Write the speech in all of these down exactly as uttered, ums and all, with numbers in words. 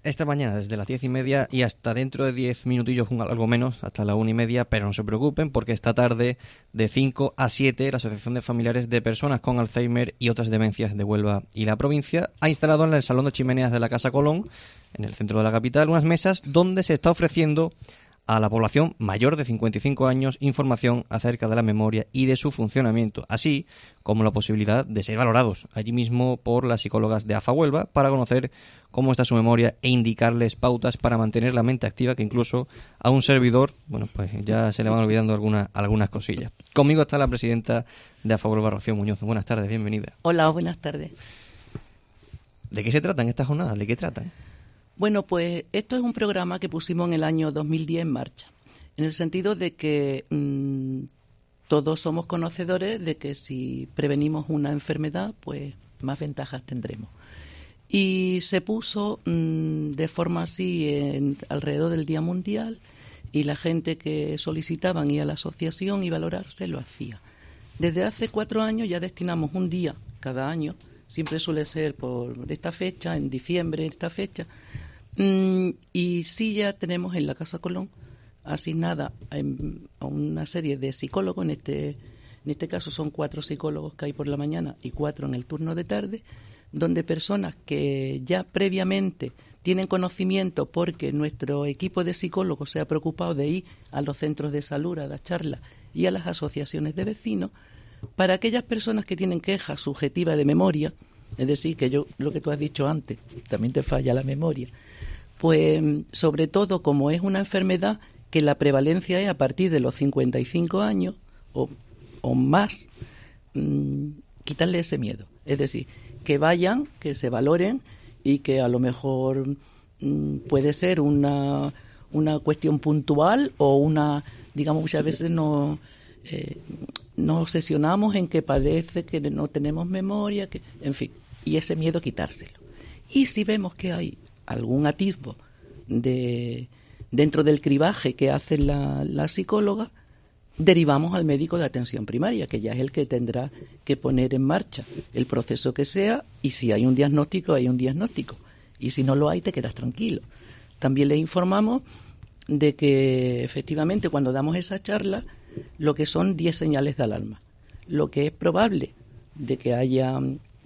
esta mañana desde las diez y media y hasta dentro de diez minutillos, algo menos, hasta la una y media, pero no se preocupen porque esta tarde de cinco a siete la Asociación de Familiares de Personas con Alzheimer y otras demencias de Huelva y la provincia ha instalado en el Salón de Chimeneas de la Casa Colón, en el centro de la capital, unas mesas donde se está ofreciendo a la población mayor de cincuenta y cinco años información acerca de la memoria y de su funcionamiento, así como la posibilidad de ser valorados allí mismo por las psicólogas de A F A Huelva para conocer cómo está su memoria e indicarles pautas para mantener la mente activa, que incluso a un servidor, bueno, pues ya se le van olvidando algunas, algunas cosillas. Conmigo está la presidenta de A F A Huelva, Rocío Muñoz. Buenas tardes, bienvenida. Hola, buenas tardes. ¿De qué se tratan estas jornadas? ¿De qué tratan? Bueno, pues esto es un programa que pusimos en el año dos mil diez en marcha, en el sentido de que mmm, todos somos conocedores de que si prevenimos una enfermedad, pues más ventajas tendremos. Y se puso mmm, de forma así en, alrededor del Día Mundial, y la gente que solicitaban ir a la asociación y valorarse lo hacía. Desde hace cuatro años ya destinamos un día cada año, siempre suele ser por esta fecha, en diciembre, esta fecha. Mm, y sí ya tenemos en la Casa Colón asignada a, a una serie de psicólogos, en este, en este caso son cuatro psicólogos que hay por la mañana y cuatro en el turno de tarde, donde personas que ya previamente tienen conocimiento porque nuestro equipo de psicólogos se ha preocupado de ir a los centros de salud a dar charlas y a las asociaciones de vecinos, para aquellas personas que tienen quejas subjetivas de memoria, es decir, que yo lo que tú has dicho antes, también te falla la memoria, pues sobre todo como es una enfermedad que la prevalencia es a partir de los cincuenta y cinco años o, o más, mmm, quitarle ese miedo. Es decir, que vayan, que se valoren y que a lo mejor mmm, puede ser una, una cuestión puntual o una, digamos, muchas veces no... Eh, nos obsesionamos en que parece que no tenemos memoria, que, en fin, y ese miedo quitárselo. Y si vemos que hay algún atisbo de, dentro del cribaje que hace la, la psicóloga, derivamos al médico de atención primaria, que ya es el que tendrá que poner en marcha el proceso que sea, y si hay un diagnóstico, hay un diagnóstico, y si no lo hay, te quedas tranquilo. También les informamos de que efectivamente cuando damos esa charla, lo que son diez señales de alarma, lo que es probable de que haya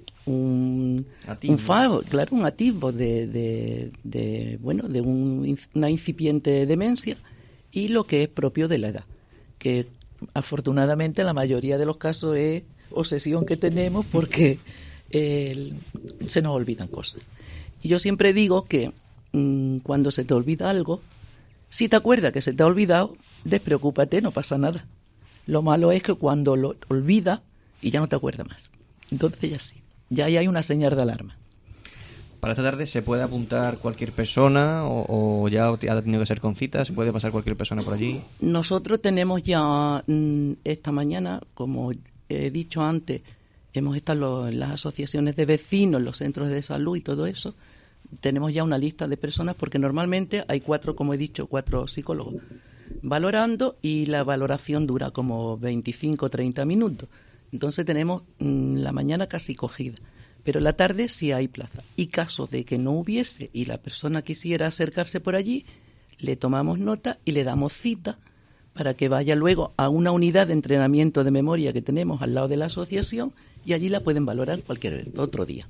un un favo, claro, un atisbo de, de, de bueno, de un, una incipiente demencia, y lo que es propio de la edad, que afortunadamente la mayoría de los casos es obsesión que tenemos porque eh, se nos olvidan cosas. Y yo siempre digo que mmm, cuando se te olvida algo, si te acuerdas que se te ha olvidado, despreocúpate, no pasa nada. Lo malo es que cuando lo olvidas y ya no te acuerdas más. Entonces ya sí, ya ahí hay una señal de alarma. Para esta tarde se puede apuntar cualquier persona o, o ya ha tenido que ser con cita, se puede pasar cualquier persona por allí. Nosotros tenemos ya mmm, esta mañana, como he dicho antes, hemos estado en las asociaciones de vecinos, los centros de salud y todo eso. Tenemos ya una lista de personas porque normalmente hay cuatro, como he dicho, cuatro psicólogos valorando, y la valoración dura como veinticinco o treinta minutos. Entonces tenemos mmm, la mañana casi cogida, pero la tarde sí hay plaza. Y caso de que no hubiese y la persona quisiera acercarse por allí, le tomamos nota y le damos cita para que vaya luego a una unidad de entrenamiento de memoria que tenemos al lado de la asociación, y allí la pueden valorar cualquier otro día.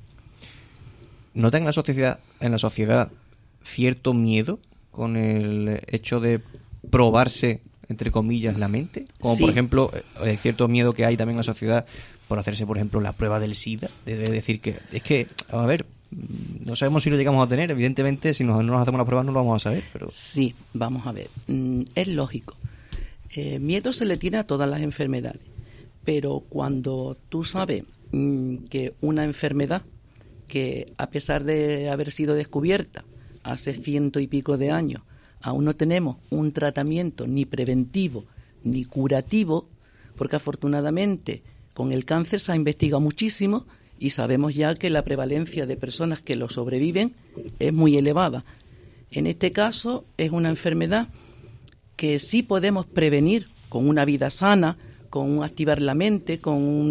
¿Nota en la sociedad, en la sociedad cierto miedo con el hecho de probarse, entre comillas, la mente? Como sí. Por ejemplo, eh, cierto miedo que hay también en la sociedad por hacerse, por ejemplo, la prueba del SIDA. De decir que, es que, a ver, no sabemos si lo llegamos a tener. Evidentemente, si no nos hacemos la prueba no lo vamos a saber. Pero sí, vamos a ver. Mm, es lógico. Eh, miedo se le tiene a todas las enfermedades. Pero cuando tú sabes mmm, que una enfermedad que a pesar de haber sido descubierta hace ciento y pico de años, aún no tenemos un tratamiento ni preventivo ni curativo, porque afortunadamente con el cáncer se ha investigado muchísimo y sabemos ya que la prevalencia de personas que lo sobreviven es muy elevada. En este caso es una enfermedad que sí podemos prevenir con una vida sana, con un activar la mente, con un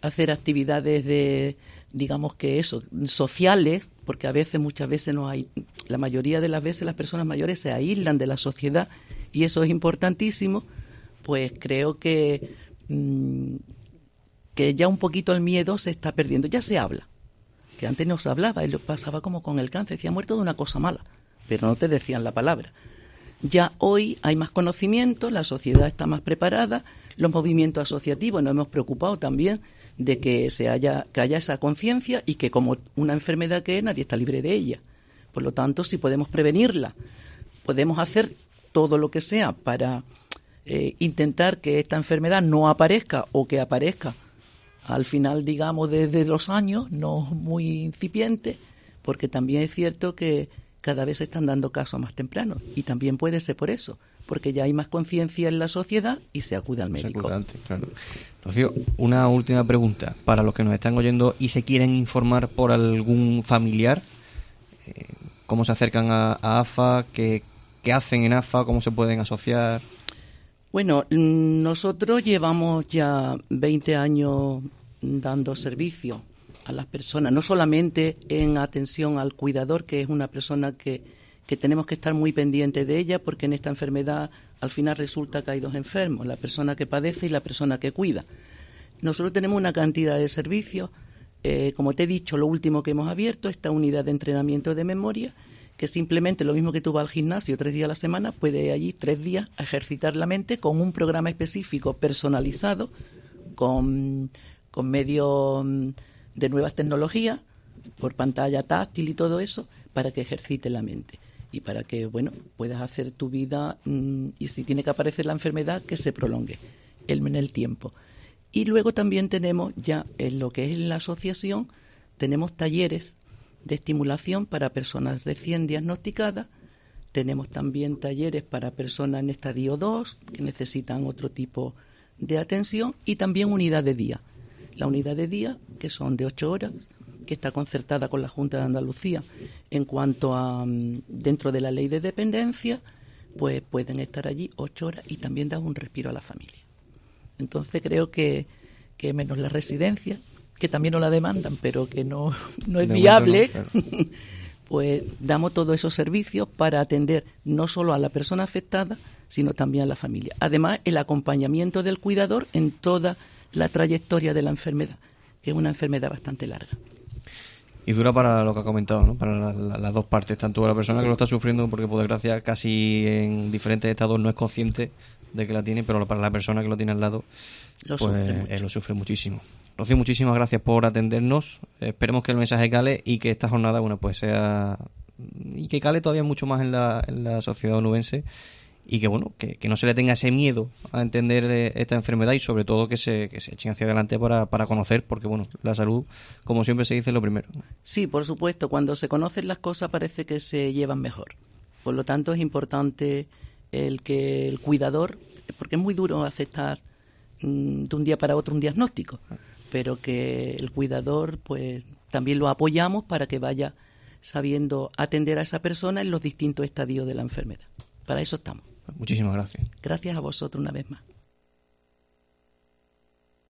hacer actividades de, digamos que eso, sociales, porque a veces, muchas veces no hay, la mayoría de las veces las personas mayores se aíslan de la sociedad y eso es importantísimo, pues creo que, mmm, que ya un poquito el miedo se está perdiendo, ya se habla, que antes no se hablaba, y lo pasaba como con el cáncer, decía muerto de una cosa mala, pero no te decían la palabra. Ya hoy hay más conocimiento, la sociedad está más preparada, los movimientos asociativos nos hemos preocupado también de que se haya, que haya esa conciencia y que como una enfermedad que es, nadie está libre de ella. Por lo tanto, si podemos prevenirla, podemos hacer todo lo que sea para eh, intentar que esta enfermedad no aparezca o que aparezca al final, digamos, desde los años, no muy incipiente, porque también es cierto que cada vez se están dando casos más tempranos y también puede ser por eso, porque ya hay más conciencia en la sociedad y se acude al médico. Se acude antes, claro. Rocío, una última pregunta para los que nos están oyendo y se quieren informar por algún familiar. Eh, ¿Cómo se acercan a, a AFA? ¿Qué, ¿Qué hacen en AFA? ¿Cómo se pueden asociar? Bueno, nosotros llevamos ya veinte años dando servicio a las personas, no solamente en atención al cuidador, que es una persona que, que tenemos que estar muy pendiente de ella, porque en esta enfermedad al final resulta que hay dos enfermos, la persona que padece y la persona que cuida. Nosotros tenemos una cantidad de servicios, eh, como te he dicho, lo último que hemos abierto, esta unidad de entrenamiento de memoria, que simplemente lo mismo que tú vas al gimnasio tres días a la semana, puede ir allí tres días a ejercitar la mente con un programa específico personalizado, con, con medios de nuevas tecnologías, por pantalla táctil y todo eso, para que ejercite la mente y para que, bueno, puedas hacer tu vida mmm, y si tiene que aparecer la enfermedad, que se prolongue en el tiempo. Y luego también tenemos ya en lo que es la asociación, tenemos talleres de estimulación para personas recién diagnosticadas, tenemos también talleres para personas en estadio dos que necesitan otro tipo de atención y también unidad de día. La unidad de día, que son de ocho horas, que está concertada con la Junta de Andalucía en cuanto a, dentro de la ley de dependencia, pues pueden estar allí ocho horas y también dar un respiro a la familia. Entonces creo que, que menos la residencia, que también nos la demandan, pero que no, no es de viable, no, claro. Pues damos todos esos servicios para atender no solo a la persona afectada, sino también a la familia. Además, el acompañamiento del cuidador en toda la trayectoria de la enfermedad, que es una enfermedad bastante larga. Y dura para lo que ha comentado, ¿no? Para la, la, las dos partes, tanto la persona que lo está sufriendo, porque por desgracia casi en diferentes estados no es consciente de que la tiene, pero para la persona que lo tiene al lado, lo pues sufre, eh, lo sufre muchísimo. Rocío, muchísimas gracias por atendernos. Eh, esperemos que el mensaje cale y que esta jornada, bueno, pues sea y que cale todavía mucho más en la, en la sociedad onubense y que, bueno, que, que no se le tenga ese miedo a entender eh, esta enfermedad y sobre todo que se, que se echen hacia adelante para, para conocer, porque, bueno, la salud, como siempre se dice, es lo primero. Sí, por supuesto, cuando se conocen las cosas parece que se llevan mejor. Por lo tanto, es importante el que el cuidador, porque es muy duro aceptar mmm, de un día para otro un diagnóstico, pero que el cuidador, pues, también lo apoyamos para que vaya sabiendo atender a esa persona en los distintos estadios de la enfermedad. Para eso estamos. Muchísimas gracias. Gracias a vosotros una vez más.